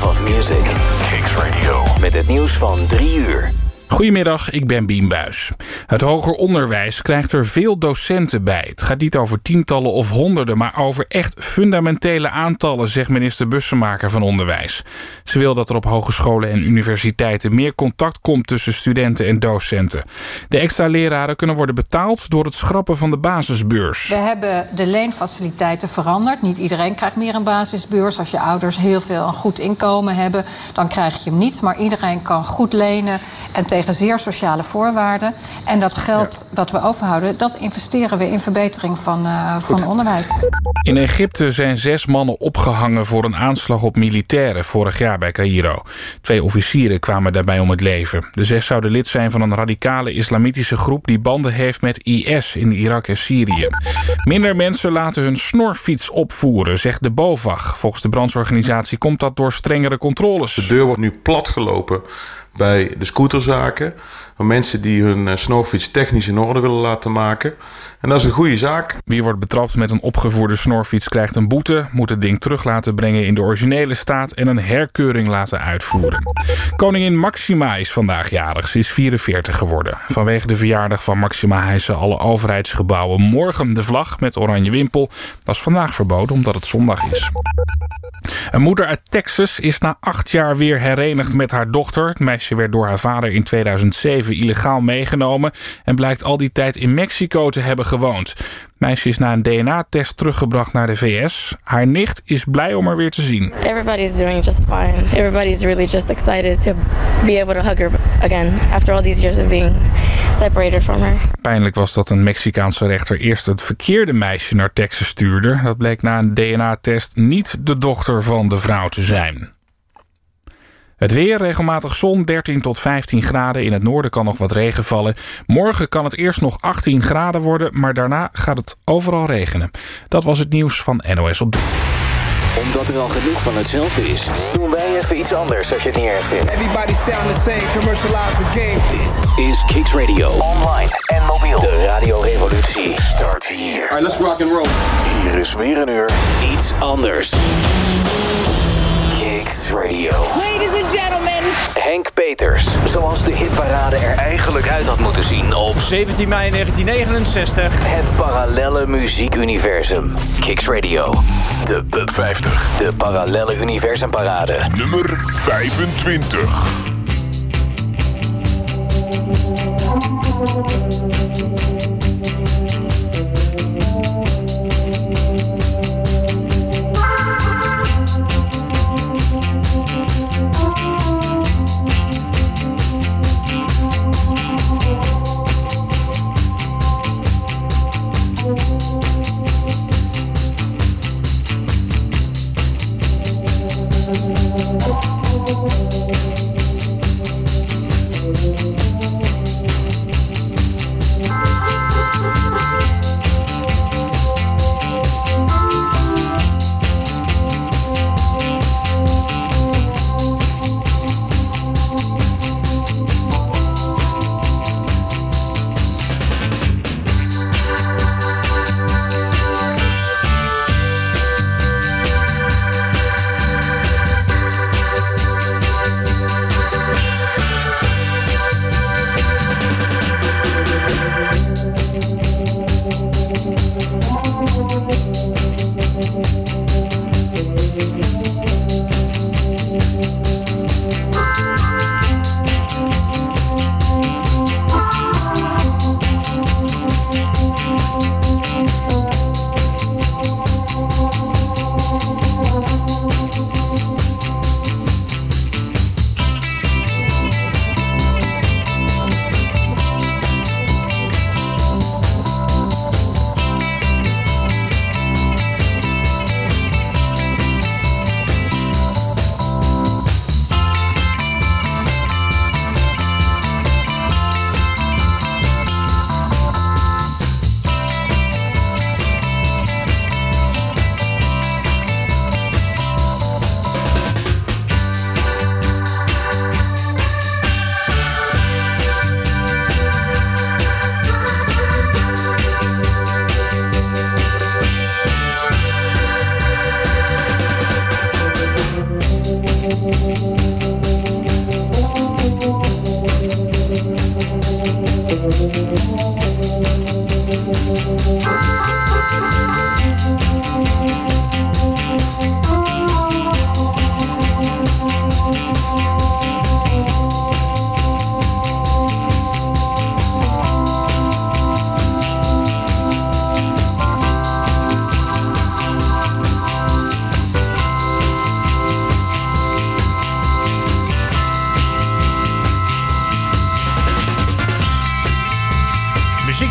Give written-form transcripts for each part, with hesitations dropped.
Love of Music. Kicks Radio. Met het nieuws van 3 uur. Goedemiddag, ik ben Bien Buijs. Het hoger onderwijs krijgt er veel docenten bij. Het gaat niet over tientallen of honderden, maar over echt fundamentele aantallen, zegt minister Bussemaker van Onderwijs. Ze wil dat er op hogescholen en universiteiten meer contact komt tussen studenten en docenten. De extra leraren kunnen worden betaald door het schrappen van de basisbeurs. We hebben de leenfaciliteiten veranderd. Niet iedereen krijgt meer een basisbeurs. Als je ouders heel veel een goed inkomen hebben, dan krijg je hem niet. Maar iedereen kan goed lenen en tegen zeer sociale voorwaarden. En dat geld wat we overhouden, dat investeren we in verbetering van onderwijs. In Egypte zijn 6 mannen opgehangen voor een aanslag op militairen vorig jaar bij Caïro. 2 officieren kwamen daarbij om het leven. De 6 zouden lid zijn van een radicale islamitische groep die banden heeft met IS in Irak en Syrië. Minder mensen laten hun snorfiets opvoeren, zegt de BOVAG. Volgens de brancheorganisatie komt dat door strengere controles. De deur wordt nu platgelopen bij de scooterzaken. Van mensen die hun snorfiets technisch in orde willen laten maken. En dat is een goede zaak. Wie wordt betrapt met een opgevoerde snorfiets krijgt een boete, moet het ding terug laten brengen in de originele staat en een herkeuring laten uitvoeren. Koningin Maxima is vandaag jarig. Ze is 44 geworden. Vanwege de verjaardag van Maxima hijsen alle overheidsgebouwen morgen de vlag met oranje wimpel. Dat is vandaag verboden omdat het zondag is. Een moeder uit Texas is na 8 jaar weer herenigd met haar dochter. Het meisje werd door haar vader in 2007 illegaal meegenomen en blijkt al die tijd in Mexico te hebben gewoond. Het meisje is na een DNA-test teruggebracht naar de VS. Haar nicht is blij om haar weer te zien. Everybody's doing just fine. Everybody's really just excited to be able to hug her again after all these years of being separated from her. Pijnlijk was dat een Mexicaanse rechter eerst het verkeerde meisje naar Texas stuurde. Dat bleek na een DNA-test niet de dochter van de vrouw te zijn. Het weer, regelmatig zon, 13 tot 15 graden. In het noorden kan nog wat regen vallen. Morgen kan het eerst nog 18 graden worden, maar daarna gaat het overal regenen. Dat was het nieuws van NOS op 3. Omdat er al genoeg van hetzelfde is, doen wij even iets anders als je het niet erg vindt. Everybody sound the same, commercialize the game. Dit is Kicks Radio. Online en mobiel. De radiorevolutie start hier. Alright, let's rock and roll. Hier is weer een uur iets anders. Kicks Radio. Ladies and gentlemen. Henk Peters, zoals de hitparade er eigenlijk uit had moeten zien op 17 mei 1969. Het parallelle muziekuniversum. Kicks Radio. De Pub 50. De parallelle universumparade. Nummer 25.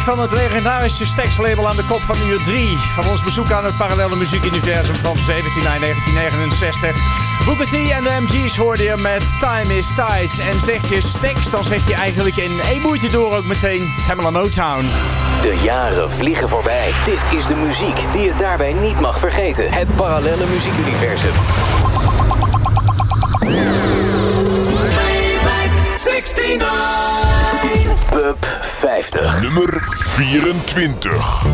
van het legendarische Stax-label aan de kop van uur 3 van ons bezoek aan het parallele muziekuniversum van 17 mei 1969. Booker T en de MG's hoorde je met Time is Tight. En zeg je Stax, dan zeg je eigenlijk in één moeite door ook meteen Tamla Motown. De jaren vliegen voorbij. Dit is de muziek die je daarbij niet mag vergeten. Het parallele muziekuniversum. Pub 50. Nummer 24.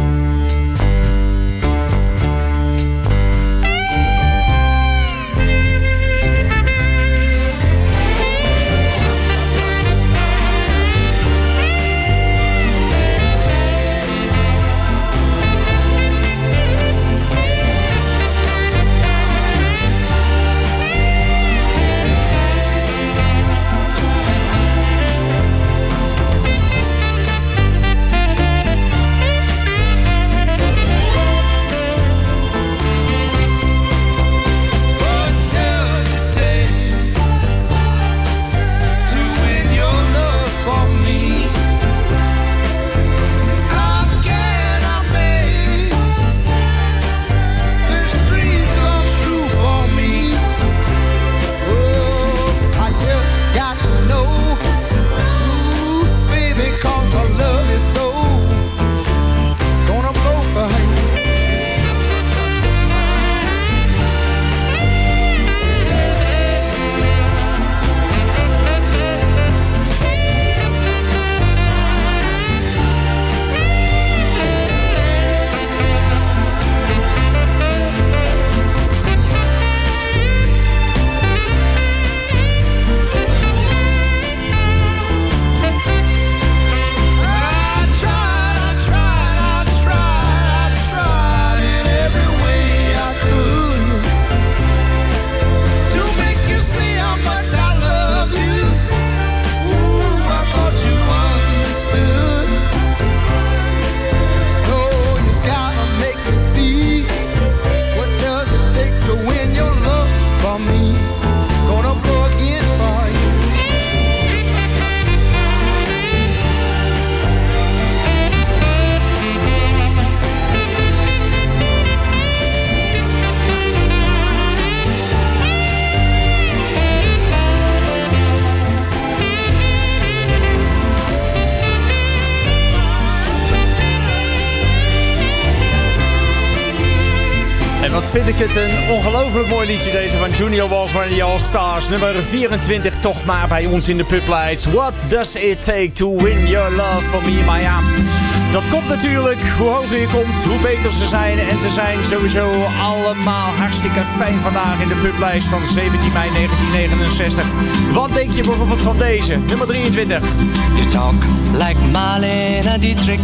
Vind ik het een ongelooflijk mooi liedje deze van Junior Walker en the All Stars. Nummer 24 toch maar bij ons in de publijst. What does it take to win your love for me, maar ja, dat komt natuurlijk. Hoe hoger je komt, hoe beter ze zijn. En ze zijn sowieso allemaal hartstikke fijn vandaag in de publijst van 17 mei 1969. Wat denk je bijvoorbeeld van deze? Nummer 23. You talk like Marlene Dietrich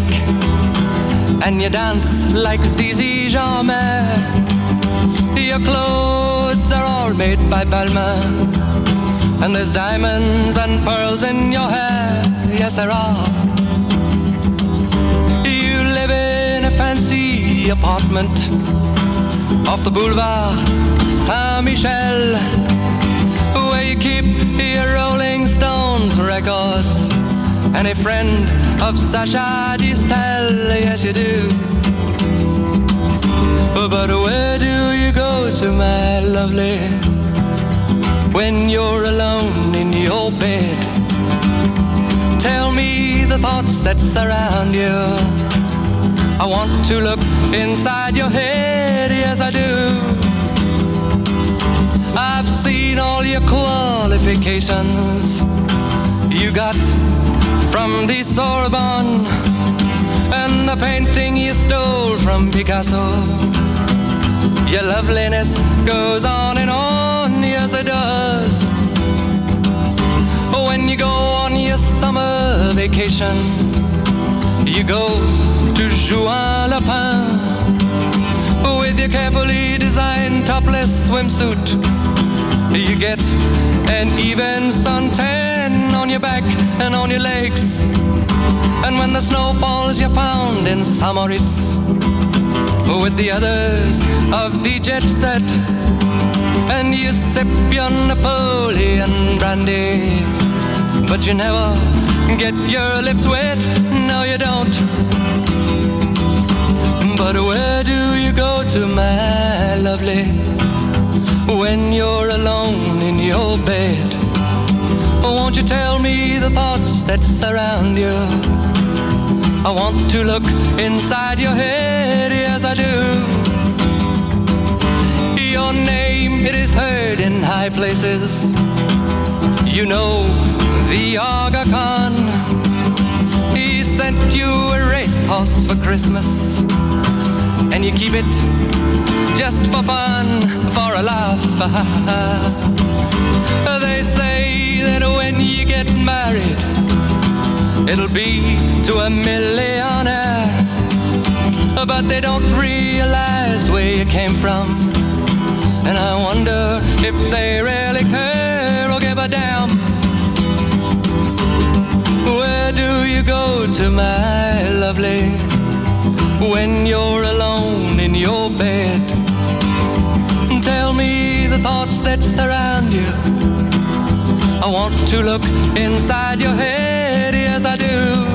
and you dance like Zizi Jeanmaire. Your clothes are all made by Balmain, and there's diamonds and pearls in your hair. Yes, there are. You live in a fancy apartment off the boulevard Saint-Michel, where you keep your Rolling Stones records and a friend of Sacha Distel. Yes, you do. But where do you go to, my lovely, when you're alone in your bed? Tell me the thoughts that surround you. I want to look inside your head, yes I do. I've seen all your qualifications you got from the Sorbonne, and the painting you stole from Picasso. Your loveliness goes on and on, yes it does. When you go on your summer vacation, you go to Juan-le-Pin with your carefully designed topless swimsuit. You get an even suntan on your back and on your legs. And when the snow falls, you're found in Samoritz with the others of the jet set, and you sip your Napoleon brandy but you never get your lips wet. No, you don't. But where do you go to, my lovely, when you're alone in your bed? Won't you tell me the thoughts that surround you? I want to look inside your head, yes I do. Your name, it is heard in high places. You know the Aga Khan. He sent you a racehorse for Christmas, and you keep it just for fun, for a laugh. They say that when you get married, it'll be to a millionaire, but they don't realize where you came from, and I wonder if they really care or give a damn. Where do you go to, my lovely, when you're alone in your bed? Tell me the thoughts that surround you. I want to look inside your head, yes I do.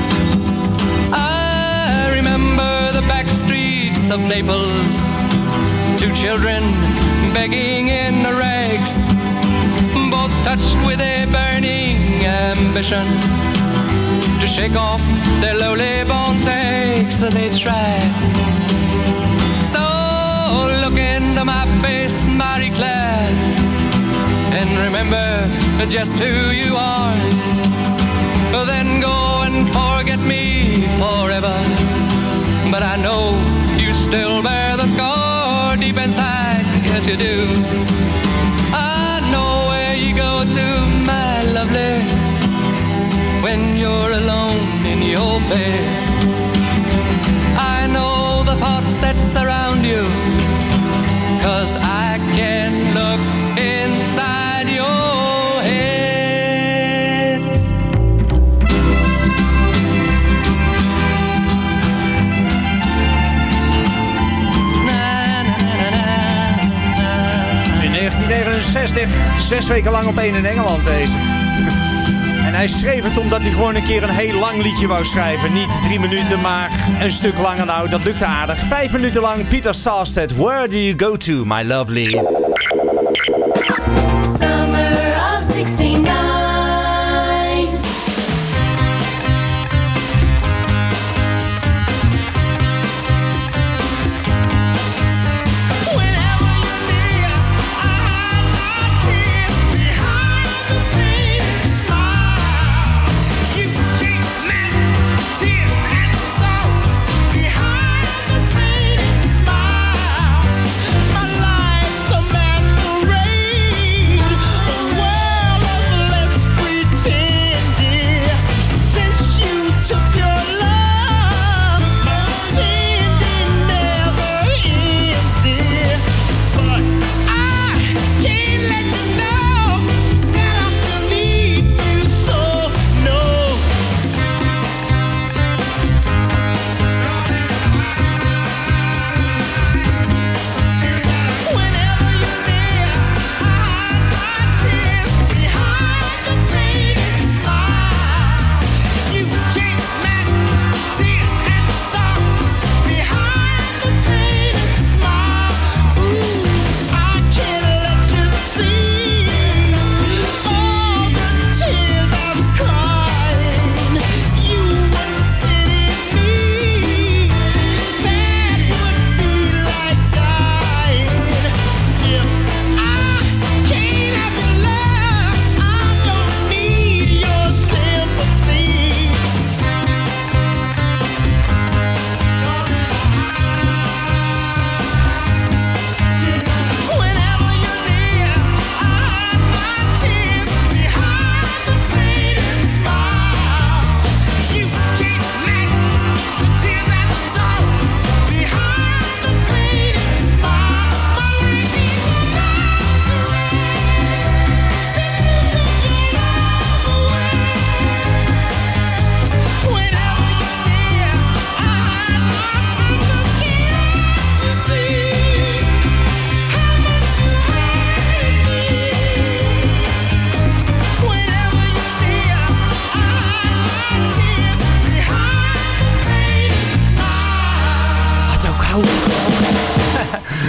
I remember the back streets of Naples, two children begging in the rags, both touched with a burning ambition to shake off their lowly born takes. They tried. So look into my face, Marie Claire, and remember just who you are. Then go and forget me forever, but I know you still bear the scar deep inside, yes you do. I know where you go to, my lovely, when you're alone in your bed. I know the thoughts that surround you, 'cause I can look inside your head. In 1969, 6 weken lang op 1 in Engeland deze. En hij schreef het omdat hij gewoon een keer een heel lang liedje wou schrijven. Niet 3 minuten, maar een stuk langer. Nou, dat lukte aardig. 5 minuten lang Peter Sarstedt. Where do you go to, my lovely? Summer of 69. My life's a mess.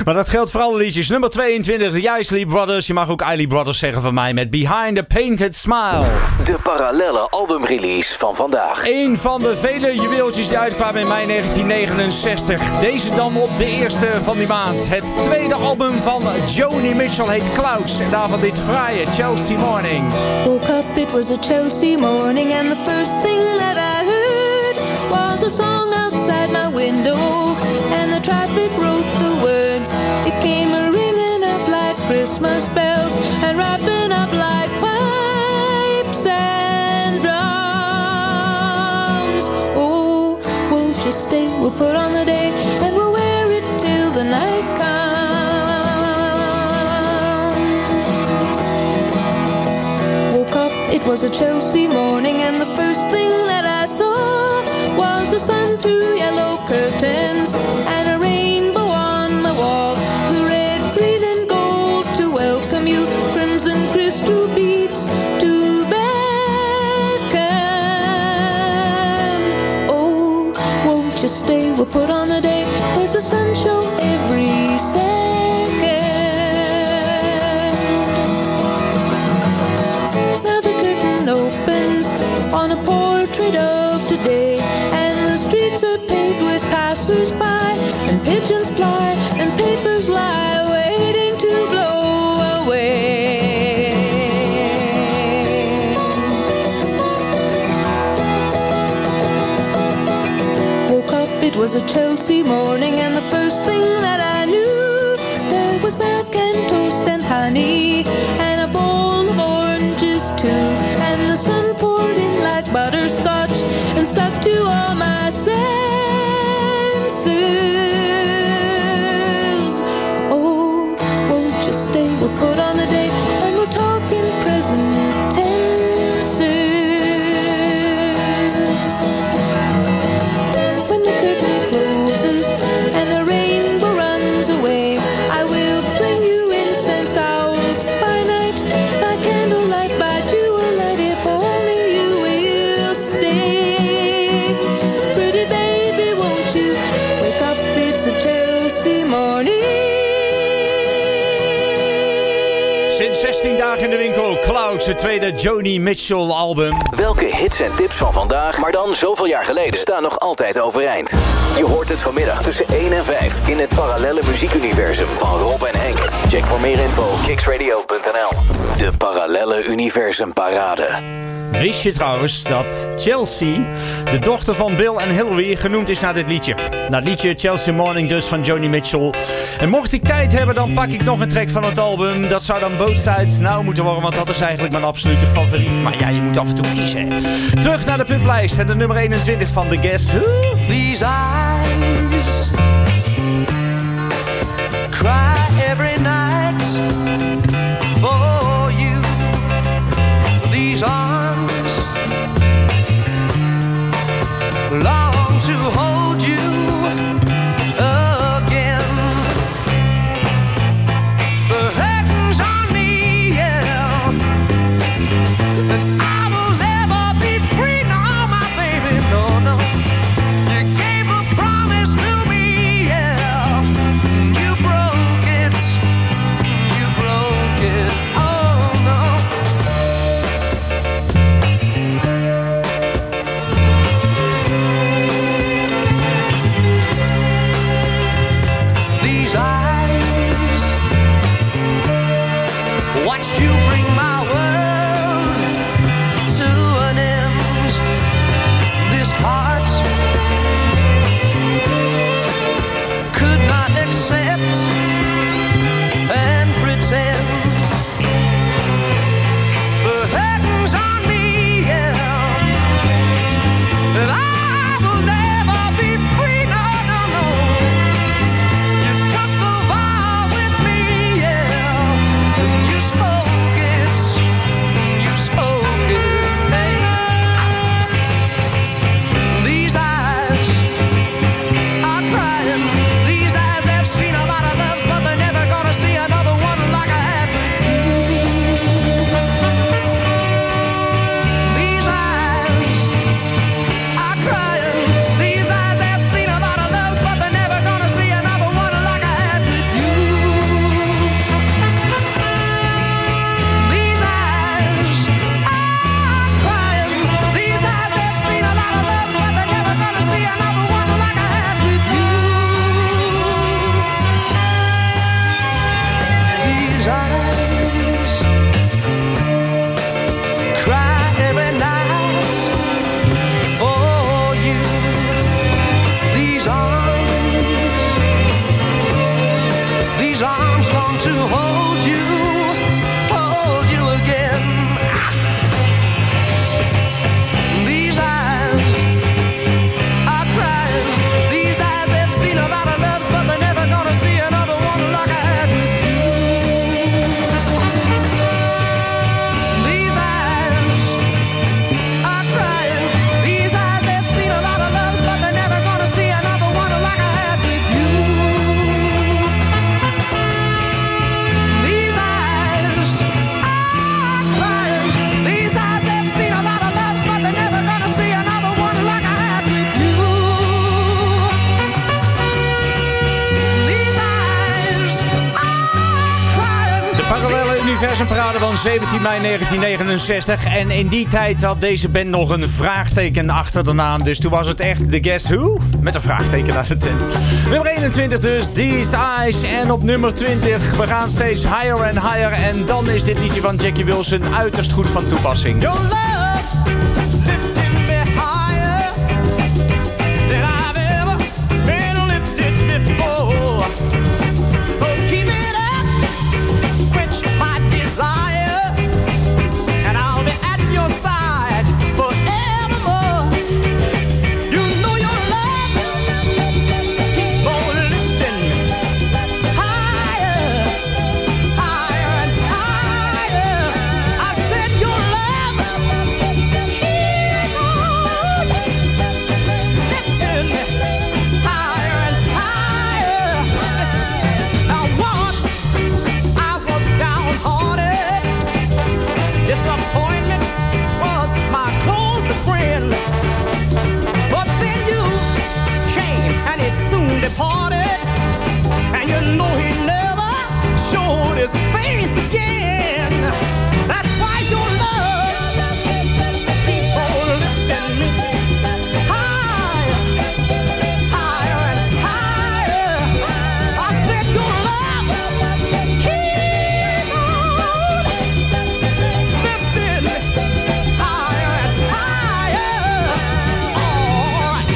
Maar dat geldt voor alle liedjes. Nummer 22, de Isley Brothers. Je mag ook Isley Brothers zeggen van mij met Behind the Painted Smile. De parallelle albumrelease van vandaag. Een van de vele juweeltjes die uitkwamen in mei 1969. Deze dan op de eerste van die maand. Het tweede album van Joni Mitchell heet Clouds. En daarvan dit fraaie Chelsea Morning. Woke up, it was a Chelsea morning, and the first thing that I heard was a song outside my window, and the traffic wrote the words. It came ringing up like Christmas bells and wrapping up like pipes and drums. Oh, won't you stay? We'll put on the day and we'll wear it till the night comes. Woke up, it was a Chelsea morning, and the first thing that I saw was the sun through yellow curtains and a rainbow on the wall. The red, green and gold to welcome you, crimson crystal beads to beckon. Oh, won't you stay? We'll put on a day. There's a sun show every second. Now the curtain opens on a portrait of today, and the streets are paved with passers-by, and pigeons fly and papers lie waiting to blow away. Woke up, it was a Chelsea morning, and the first thing that I knew, there was milk and toast and honey and a bowl of oranges too, and the sun poured in like butterscotch and stuck to all my senses. Oh, won't you stay? We'll put on the day and we'll talk in present tenses. When the curtain closes and the rainbow runs away, I will bring you incense owls by night, by candlelight, by jewellight, if only you will stay. Pretty baby, won't you wake up? It's a Chelsea morning. Sinds 16 dagen in de winkel. Clouds, het tweede Joni Mitchell album. Welke hits en tips van vandaag, maar dan zoveel jaar geleden, staan nog altijd overeind. Je hoort het vanmiddag tussen 1 en 5 in het parallelle muziekuniversum van Rob en Henk. Check voor meer info kicksradio.nl. De parallelle universum parade. Wist je trouwens dat Chelsea, de dochter van Bill en Hillary, genoemd is naar dit liedje? Naar het liedje Chelsea Morning dus van Joni Mitchell. En mocht ik tijd hebben, dan pak ik nog een track van het album. Dat zou dan Both Sides Now moeten worden, want dat is eigenlijk mijn absolute favoriet. Maar ja, je moet af en toe kiezen. Terug naar de publijst en de nummer 21 van The Guess Who. These eyes cry every night for you. These arms long to hold you again. The heaven's on me, yeah, and I will never be free, no, my baby, no, no. You gave a promise to me, yeah, you broke it. van 17 mei 1969. En in die tijd had deze band nog een vraagteken achter de naam. Dus toen was het echt The Guess Who? Met een vraagteken aan de tent. Nummer 21 dus, These Eyes. En op nummer 20, we gaan steeds higher en higher. En dan is dit liedje van Jackie Wilson uiterst goed van toepassing. Your love lifted me higher than I've ever been lifted before. So keep it up, quench my desire, and I'll be at your side forevermore. You know your love keep on lifting higher, higher and higher. I said your love keep on lifting higher and higher. Now once I was downhearted, disappointment was my closest friend. But then you came and he soon departed, and you know he never showed his face again. That's why your love keep on lifting me higher, higher and higher. I said your love keep on lifting me higher and higher. All right.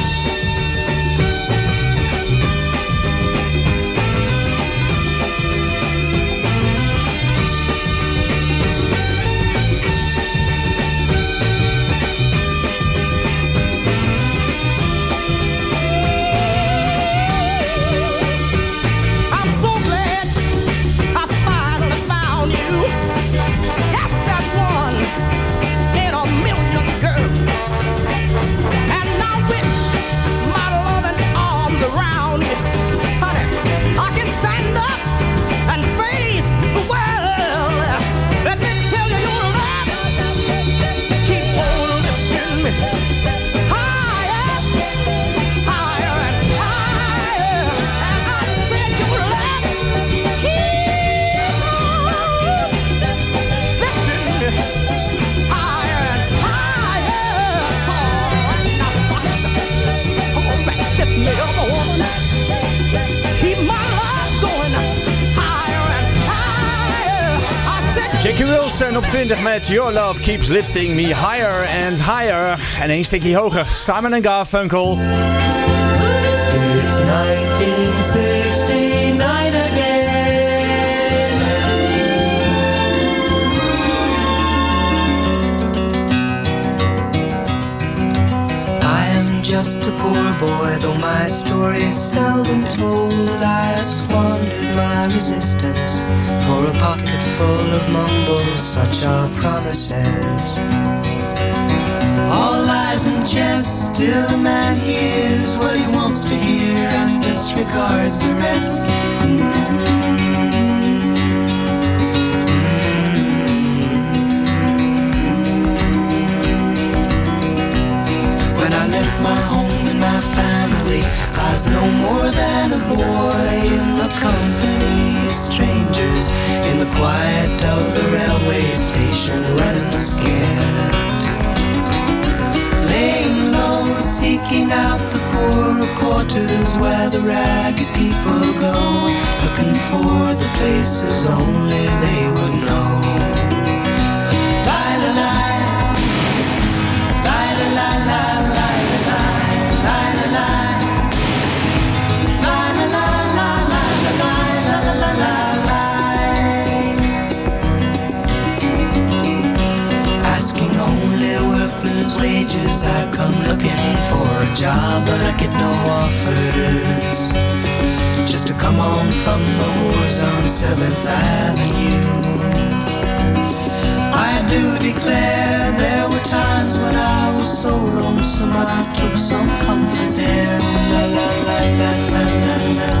I'm so glad I finally found you. Yes, that one in a million girls. And now with my loving arms around you, honey, I can stand up and face the world. Let me tell you, your love keep on lifting me higher, higher and higher. And I said your love keep on lifting me higher and higher. Now, all right, lift me up, woman. Keep my love going higher and higher. I said Jackie Wilson op 20 met Your Love Keeps Lifting Me Higher and Higher. En één stukje hoger, Simon & Garfunkel. It's 1969 again. I am just a poor boy, though my story is seldom told. I squandered my resistance for a pocket full of mumbles, such are promises. All lies and jest, still a man hears what he wants to hear and disregards the rest. When I left my home and my family, I was no more than a boy in the company of strangers, in the quiet of the railway station, running scared. Laying low, seeking out the poorer quarters where the ragged people go, looking for the places only they would know. Asking only workmen's wages, I come looking for a job, but I get no offers. Just to come on from the wars on 7th Avenue. I do declare there were times when I was so lonesome I took some comfort there. La la la la la la la.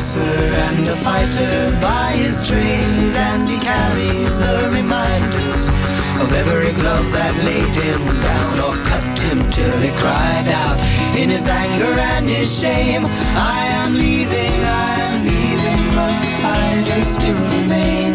boxer and a fighter by his trade, and he carries the reminders of every glove that laid him down or cut him till he cried out in his anger and his shame, I am leaving, but the fighter still remains.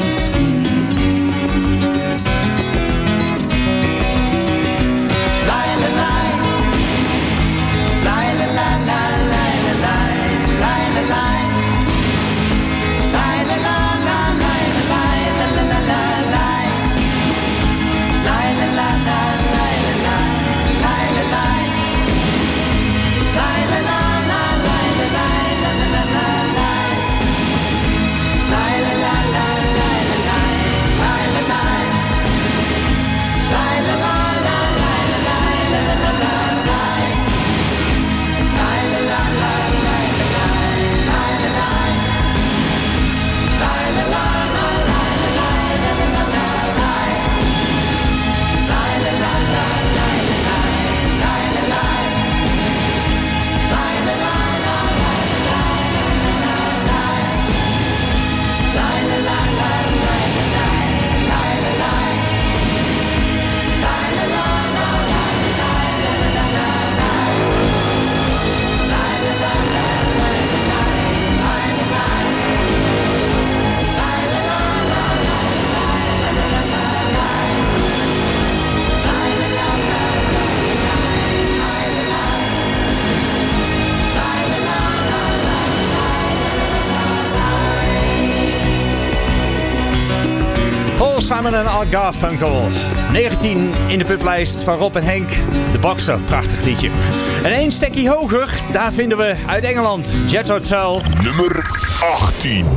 Simon en Art Garfunkel. 19 in de publijst van Rob en Henk. De Boxer, prachtig liedje. En één stekkie hoger, daar vinden we uit Engeland Jethro Tull. Nummer 18.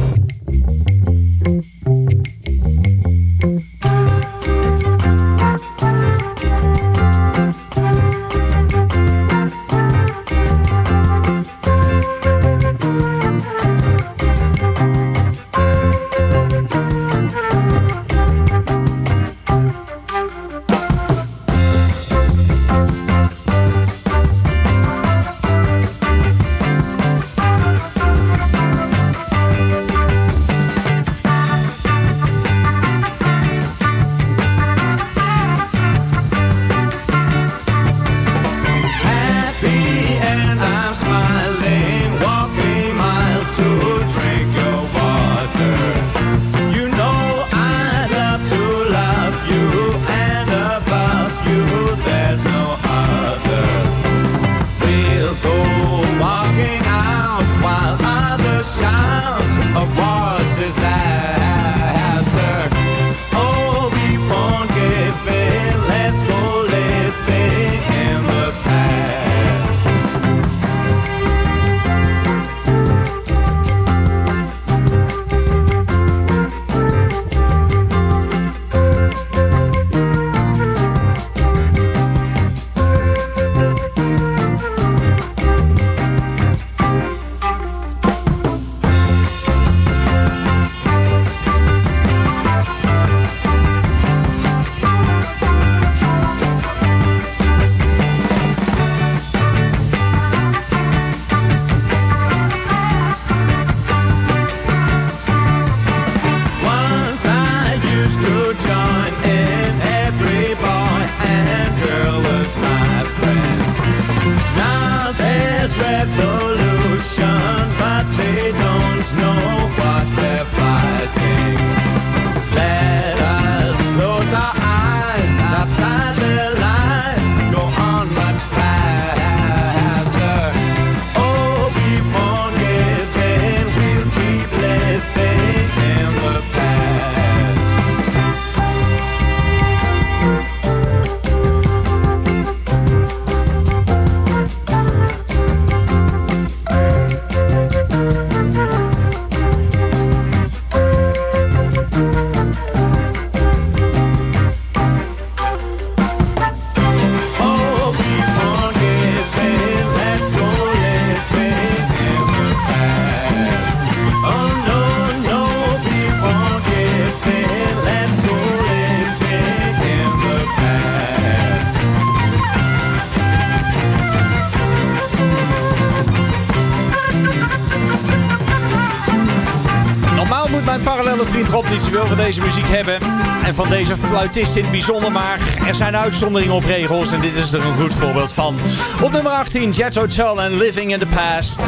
parallelle vriend Rob niet zoveel van deze muziek hebben. En van deze fluitist in het bijzonder. Maar er zijn uitzonderingen op regels. En dit is er een goed voorbeeld van. Op nummer 18, Jethro Tull en Living in the Past.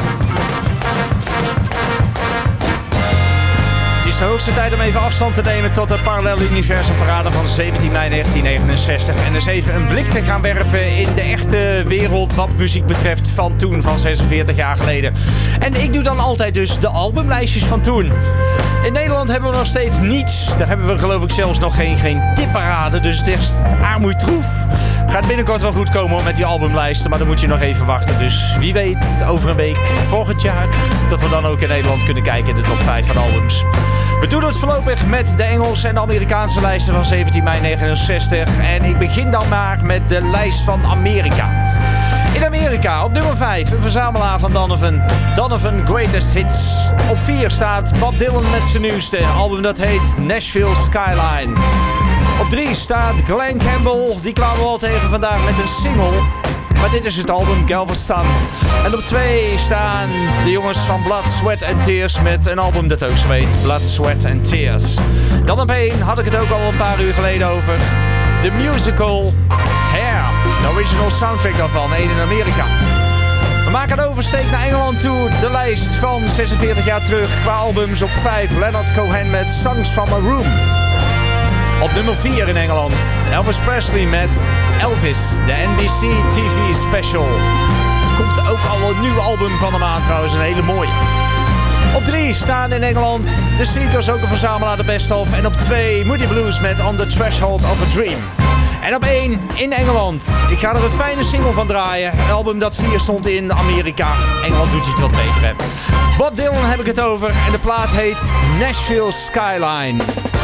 Het is de hoogste tijd om even afstand te nemen tot de parallelle universumparade van 17 mei 1969. En eens even een blik te gaan werpen in de echte wereld wat muziek betreft van toen, van 46 jaar geleden. En ik doe dan altijd dus de albumlijstjes van toen. In Nederland hebben we nog steeds niets. Daar hebben we geloof ik zelfs nog geen tipparade. Dus het is armoeitroef. Gaat binnenkort wel goed komen met die albumlijsten. Maar dan moet je nog even wachten. Dus wie weet over een week, volgend jaar, dat we dan ook in Nederland kunnen kijken in de top 5 van albums. We doen het voorlopig met de Engelse en de Amerikaanse lijsten van 17 mei 1969. En ik begin dan maar met de lijst van Amerika. In Amerika op nummer 5 een verzamelaar van Donovan. Donovan Greatest Hits. Op 4 staat Bob Dylan met zijn nieuwste album dat heet Nashville Skyline. Op 3 staat Glenn Campbell. Die kwamen we al tegen vandaag met een single. Maar dit is het album Galveston. En op 2 staan de jongens van Blood, Sweat and Tears met een album dat ook zo heet. Blood, Sweat and Tears. Dan op 1 had ik het ook al een paar uur geleden over. De musical Hair. De original soundtrack daarvan, 1 in Amerika. We maken een oversteek naar Engeland toe. De lijst van 46 jaar terug qua albums. Op 5 Leonard Cohen met Songs from a Room. Op nummer 4 in Engeland Elvis Presley met Elvis, de NBC TV special. Komt ook al een nieuw album van hem aan trouwens, een hele mooie. Op 3 staan in Engeland de Seekers, ook een verzamelaar, de best of. En op 2 Moody Blues met On the Threshold of a Dream. En op 1 in Engeland. Ik ga er een fijne single van draaien. Een album dat 4 stond in Amerika. Engeland doet het wat beter, hè. Bob Dylan heb ik het over. En de plaat heet Nashville Skyline.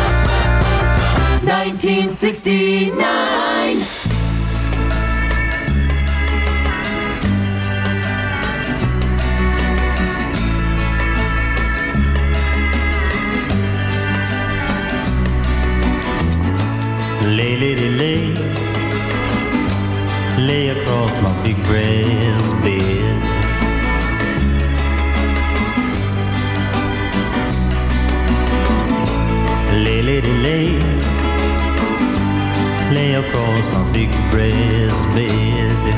1969. Lay, lady, lay, lay across my big brass bed. Lay, lady, lay, lay across my big brass bed.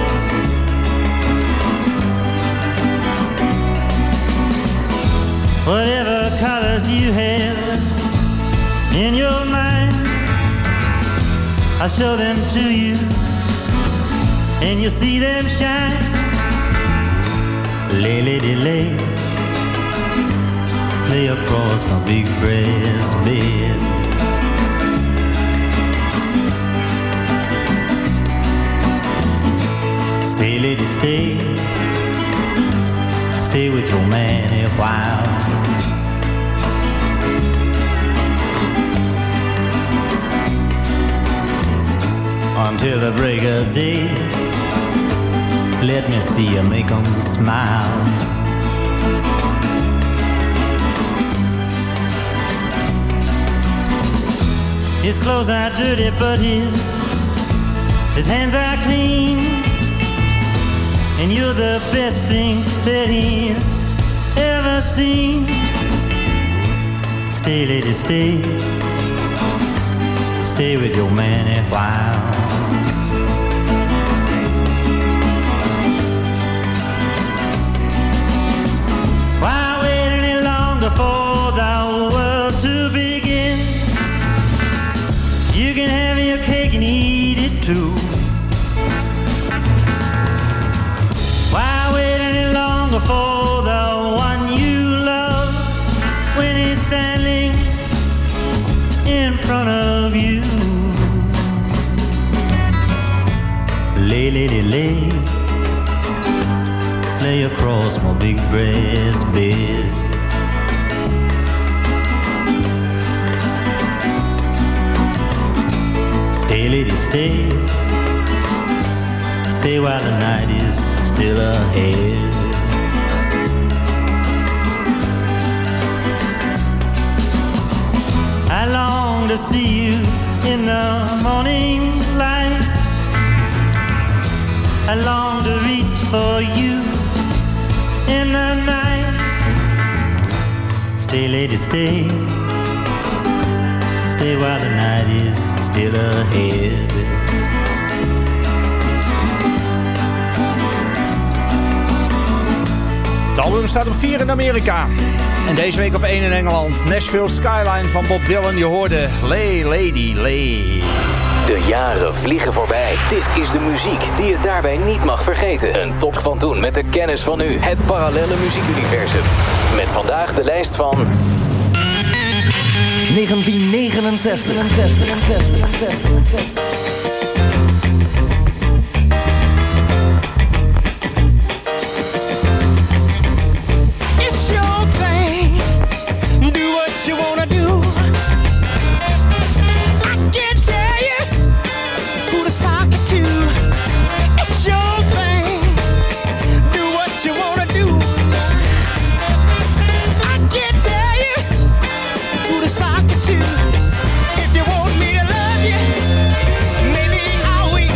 Whatever colors you have in your mind, I'll show them to you, and you'll see them shine. Lay, lady, lay, lay across my big brass bed. Stay, lady, stay, stay with your man a while. Until the break of day, let me see you make 'em smile. His clothes are dirty, but his hands are clean, and you're the best thing that he's ever seen. Stay, lady, stay, stay with your man a while. Why wait any longer for the world to begin? You can have your cake and eat it too. Why wait any longer for the one you love when he's standing in front of you? Lay, lady, lay, lay across my big brass bed. Stay, lady, stay, stay while the night is still ahead. I long to see you in the morning light. I long to reach for you in the night. Stay, lady, stay, day while the night is still ahead. Het album staat op 4 in Amerika. En deze week op 1 in Engeland. Nashville Skyline van Bob Dylan. Je hoorde Lay Lady Lay. De jaren vliegen voorbij. Dit is de muziek die je daarbij niet mag vergeten. Een top van toen met de kennis van nu. Het parallelle muziekuniversum. Met vandaag de lijst van 1969. If you want me to love you, maybe I'll wait.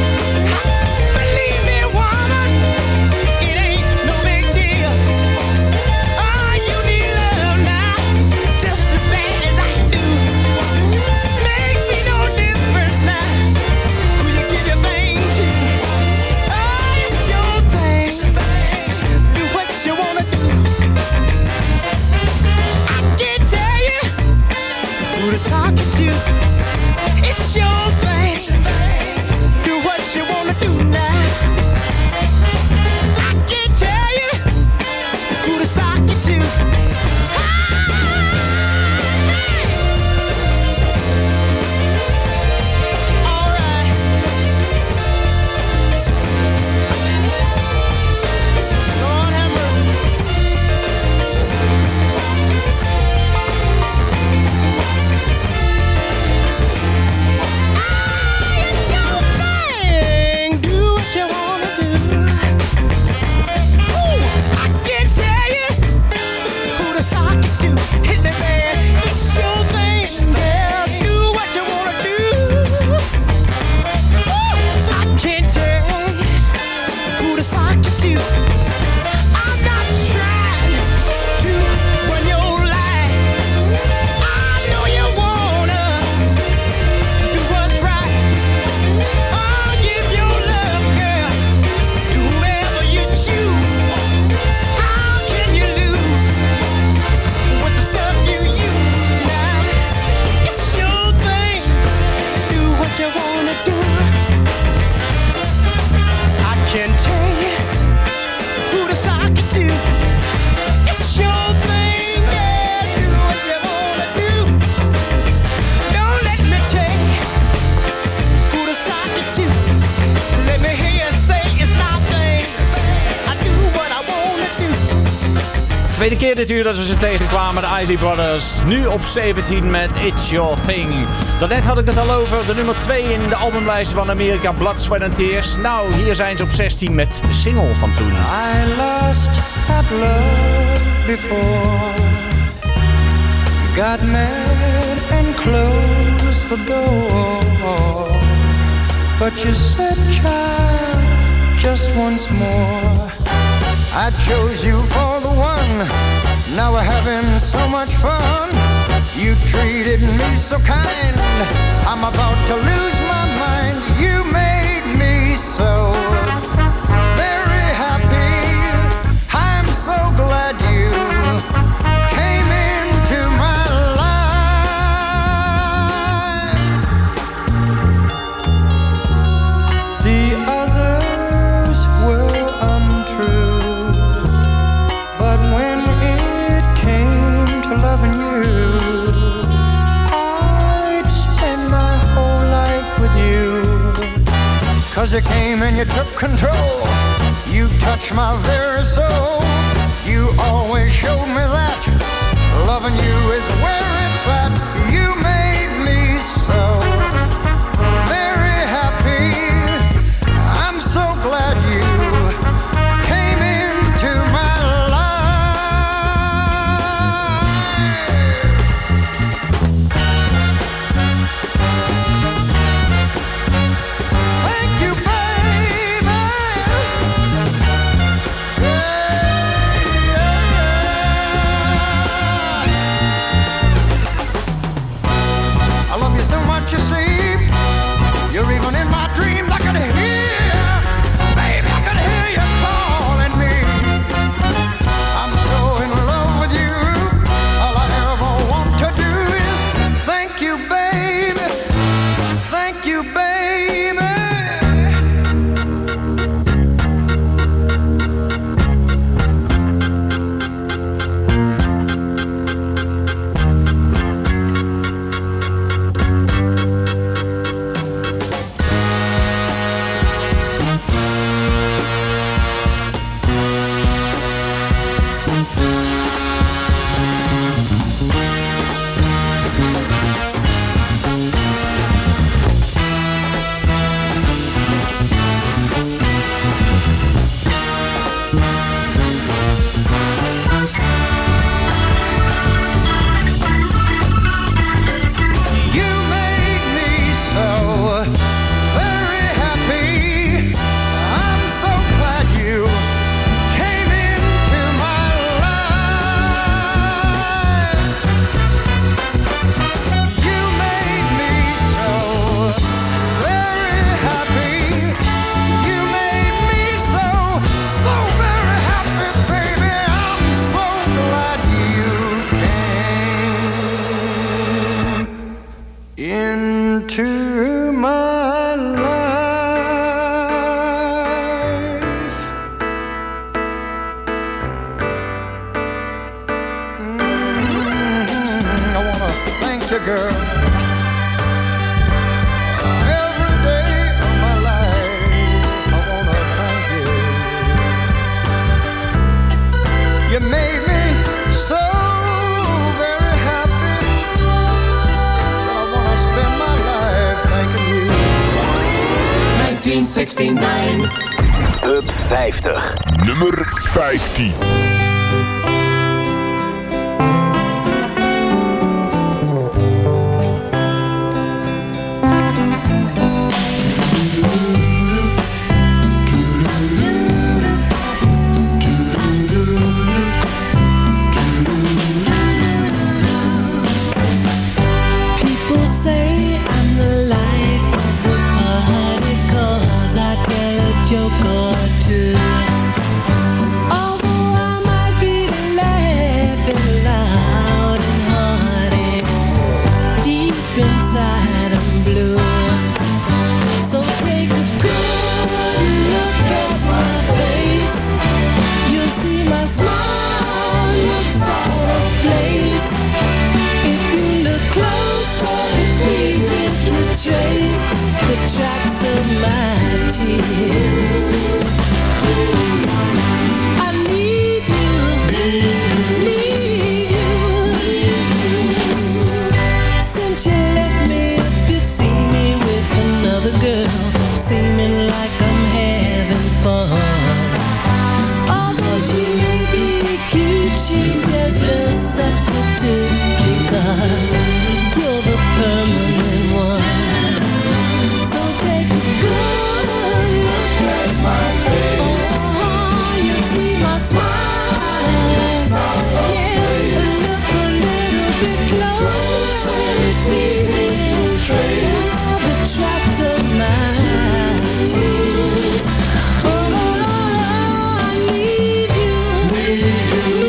Tweede keer dit uur dat we ze tegenkwamen, de Isley Brothers. Nu op 17 met It's Your Thing. Daarnet had ik het al over, de nummer 2 in de albumlijst van Amerika, Blood, Sweat and Tears. Nou, hier zijn ze op 16 met de single van toen. I lost that love before. Got mad and closed the door. But you said, child, just once more. I chose you for the one. Now we're having so much fun. You treated me so kind. I'm about to lose my mind. You made me so very happy. I'm so glad you came into my life. The others were untrue. But when it came to loving you, I'd spend my whole life with you. 'Cause you came and you took control. You touched my very soul. You always showed me that loving you is where it's at. You made me so very happy. I'm so glad you came into my I 1969. Top 50. Nummer 15. Joke or two. Although I might be laughing loud and hearty, deep inside I'm blue. So take a good look at my face. You'll see my smile looks out of place. If you look closer, it's easy to trace the tracks of my tears. I need you. Since you left me, if you see me with another girl, seeming like I'm having fun. Although she may be cute, she's just a substitute, because you're the permanent one. So take a good look at my face. Oh, you see my smile. Yeah, look a little bit closer, and it's easy to trace all the tracks of my tears. Oh, I need you.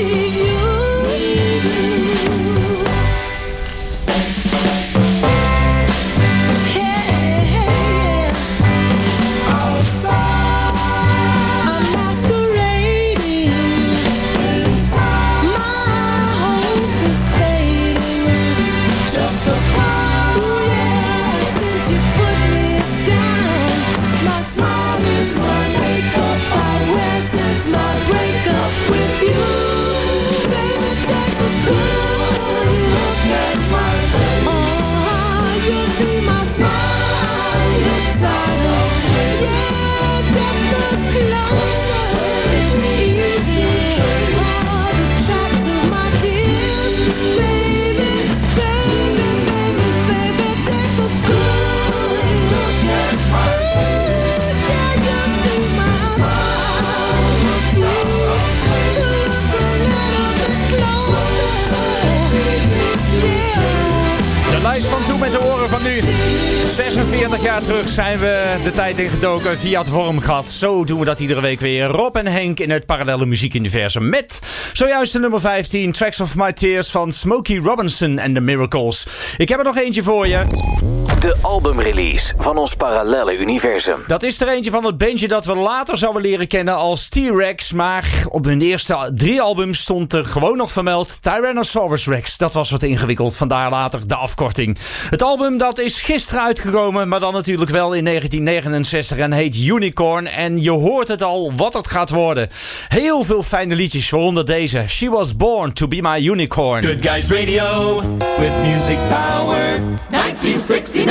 Met de oren van nu. 46 jaar terug zijn we de tijd ingedoken via het Wormgat. Zo doen we dat iedere week weer. Rob en Henk in het parallelle muziekuniversum. Met zojuist de nummer 15, Tracks of My Tears van Smokey Robinson and the Miracles. Ik heb er nog eentje voor je. De albumrelease van ons parallelle universum. Dat is er eentje van het bandje dat we later zouden leren kennen als T-Rex. Maar op hun eerste 3 albums stond er gewoon nog vermeld Tyrannosaurus Rex. Dat was wat ingewikkeld, vandaar later de afkorting. Het album dat is gisteren uitgekomen, maar dan natuurlijk wel in 1969 en heet Unicorn. En je hoort het al wat het gaat worden. Heel veel fijne liedjes, waaronder deze. She Was Born to Be My Unicorn. Good Guys Radio, with music power, 1969.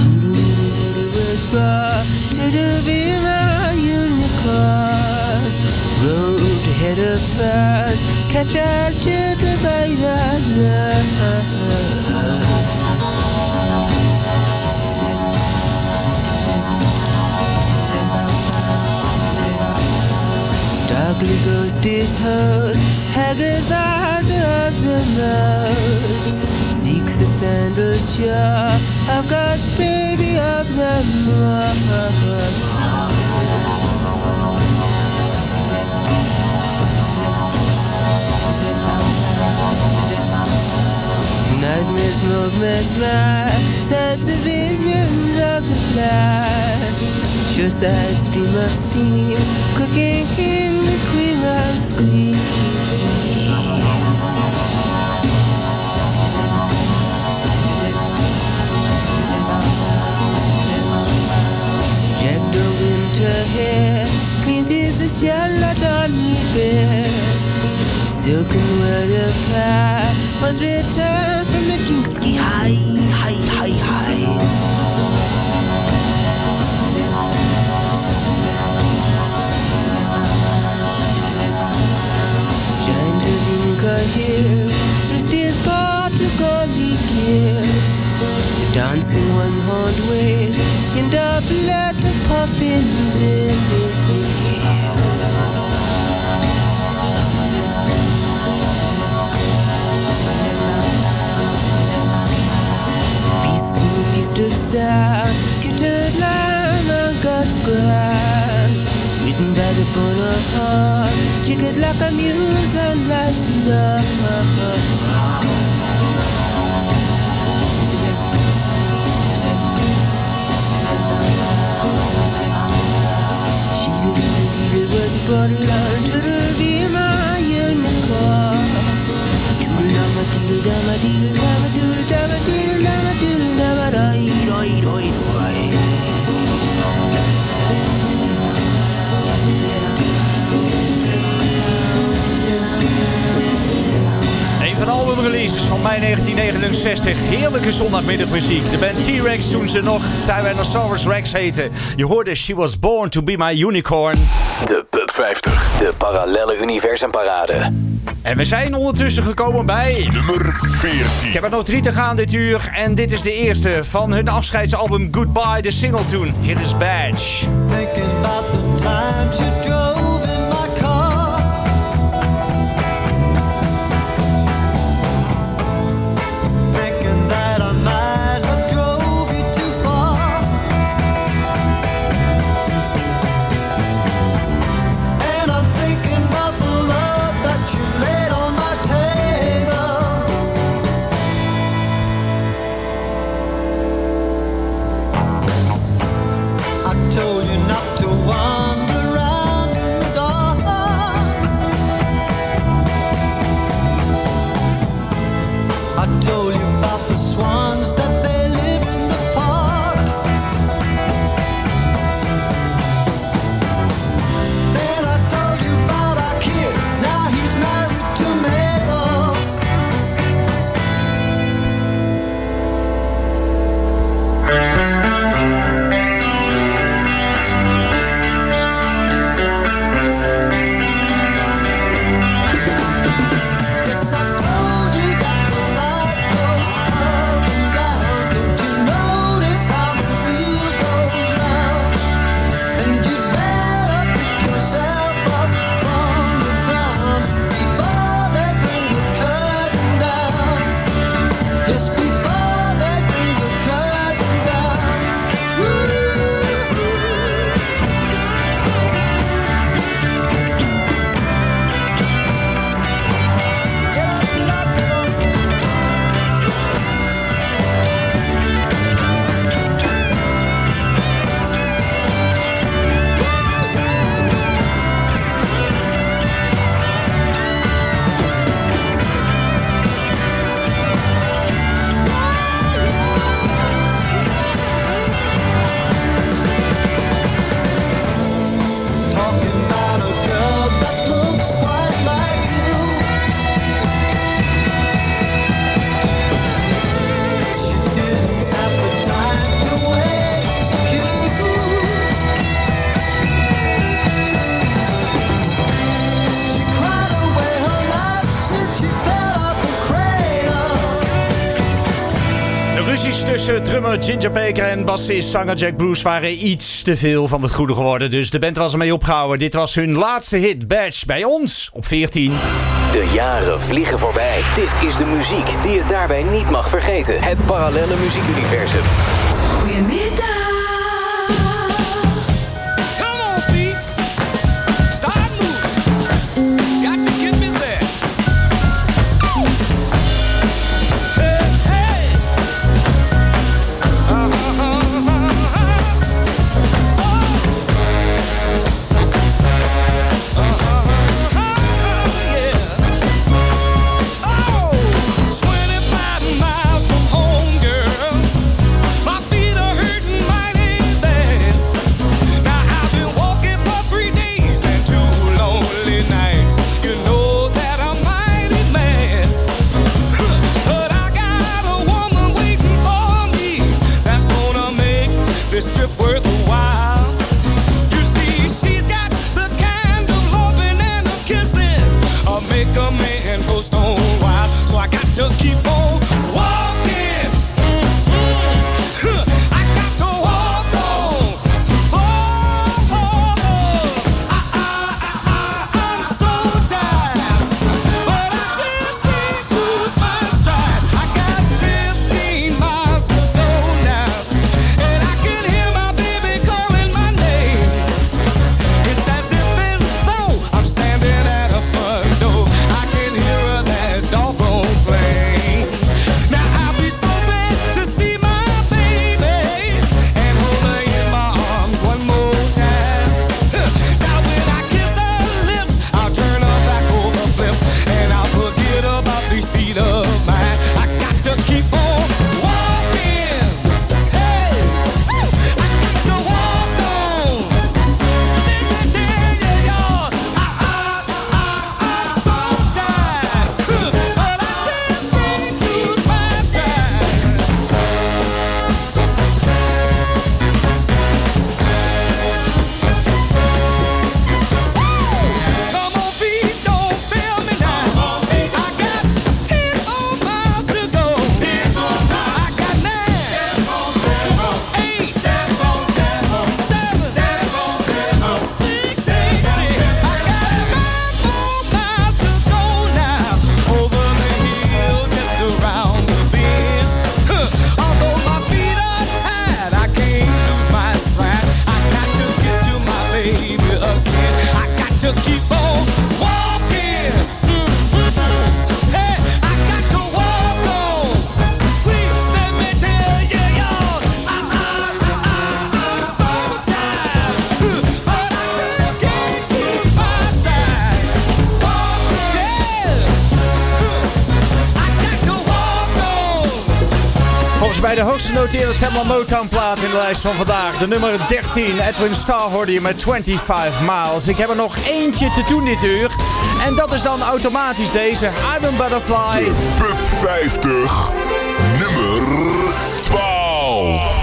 To be my unicorn, road ahead of us, catch our children by the love. Darkly ghostess host, haggard visor of the moats, seeks the sandals shore of God's baby of the moors. Nightmares, movements, rise, sense of visions of the fly. Sure side stream of steam, cooking in the cream of scream. Jack the winter hair cleans his shell on his bed. Silken weather car must return from the Jinksky high. let the puffin live. Feast of sound, kitted lamb and God's grand. Written by the Bonaparte, jiggered like a muse and life's love. She was brought along to be my unicorn. Doodle-dama, doodle-dama, doodle-dama, doodle-dama, doodle-dama, doodle-dama, doi-doi-doi-doi. Een van de albumreleases van mei 1969. Heerlijke zondagmiddagmuziek. De band T-Rex toen ze nog Tyrannosaurus Rex heette. Je hoorde She Was Born To Be My Unicorn. De Pub 50. De parallelle universumparade. En we zijn ondertussen gekomen bij nummer 14. Ik heb er nog 3 te gaan dit uur. En dit is de eerste van hun afscheidsalbum Goodbye, de single tune. Here is Badge. Thinking about the times you drove in my car. Thinking that I might have drove you too far. And I'm thinking about the love that you laid on my table. I told you not to wander around in the dark. I told you about the swans that they live in the park. Then I told you about our kid. Now he's married to Mabel. Yes, I told you that the light goes up and down. Don't you notice how the wheel goes round? And you better pick yourself up from the ground before they bring the curtain down. Yes, before they bring the curtain down. Woo. Talking about a girl that looks quite like you. She didn't have the time to wait you. She cried away her life since she fell off the cradle. De ruzies tussen drummer Ginger Baker en bassist zanger Jack Bruce waren iets te veel van het goede geworden. Dus de band was ermee opgehouden. Dit was hun laatste hit, Badge, bij ons op 14. De jaren vliegen voorbij. Dit is de muziek die je daarbij niet mag vergeten. Het parallelle muziekuniversum. Goedemiddag. Come on, feet. Start moving. Got to get me there. Hey, hey. Yeah. Oh, 25 miles from home, girl. My feet are hurting mighty bad. Now I've been walking for 3 days and 2 lonely nights. You know that I'm mighty mad. But I got a woman waiting for me that's gonna make this trip worth a while. You see, she's got the kind of loving and of kissing make a man go stone wild. So I got to keep on walking. I got to walk on. bij de hoogst genoteerde Tamla Motown plaat in de lijst van vandaag. De nummer 13, Edwin Starr hoorde je met 25 Miles. Ik heb er nog eentje te doen dit uur. En dat is dan automatisch deze, Iron Butterfly. De Pub 50, nummer 12.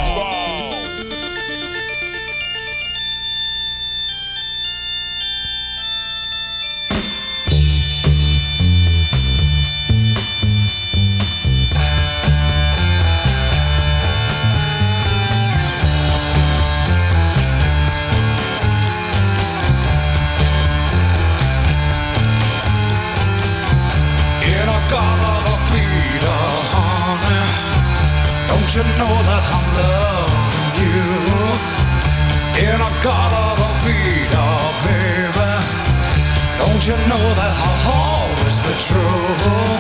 Don't you know that I'm loving you? In a Garden Vita, baby. Don't you know that I'll always be true?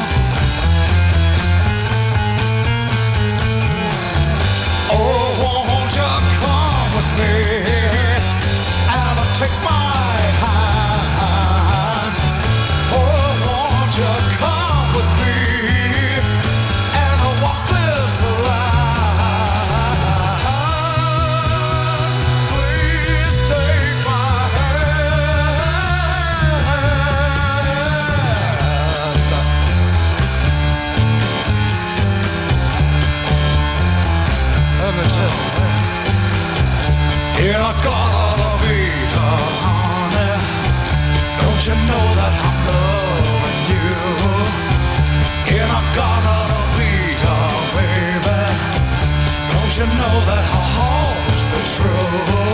Oh, won't you come with me and take my hand? Oh, won't you come with me? In a Garden Vita, honey. Don't you know that I'm loving you? In a Garden Vita, baby. Don't you know that I'll always be true?